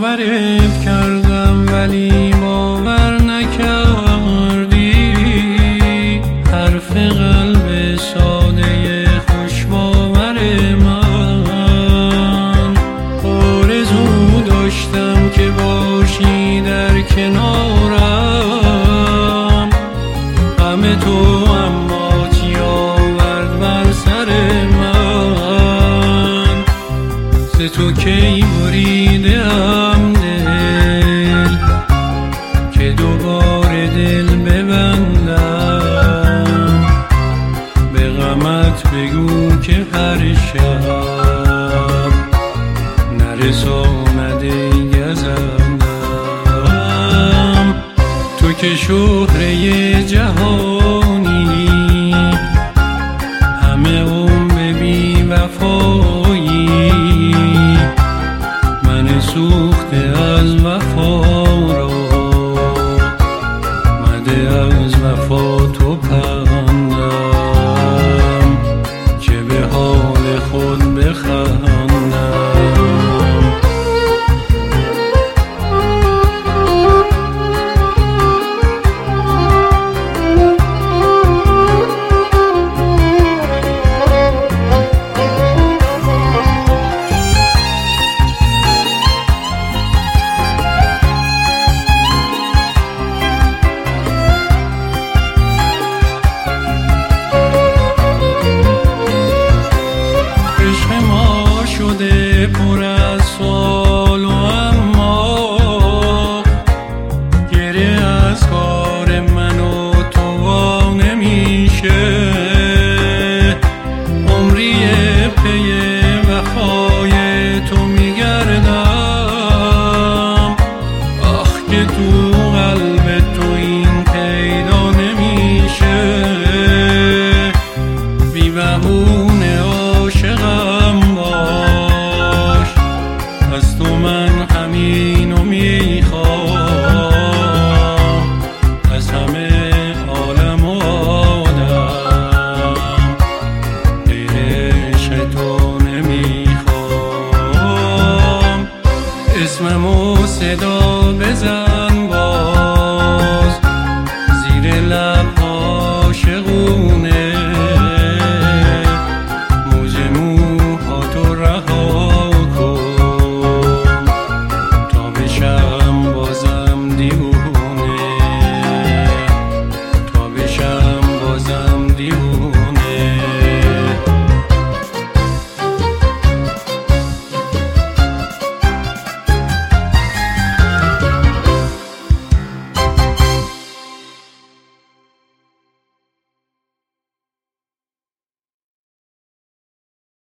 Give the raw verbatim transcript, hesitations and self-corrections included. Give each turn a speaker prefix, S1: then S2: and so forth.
S1: باورت کردم ولی باور نکردی. حرف قلب ساده خوش باور من، آرزو داشتم که باشی در کنارم. غم تو اما چی آورد بر سر من، ز تو کی بریدم دل که دوباره دل ببندم. به غمت بگو که هر شب نرس آمده گزندم. تو که شهره جهانی، همه عمر بی وفایی، من سوخته از وفا را مده از وفا تو پندم که به حال خود بخندم. پر از سوال و اما گره از کار من و تو وا نمیشه. عمری پی وفای تو میگردم، آخ که تو قلب تو این پیدا نمیشه. بی بهونه عاشقم باش، از تو من همینو میخوام، از همه عالم و آدم عشق تو نمیخوام. اسممو صدا بزن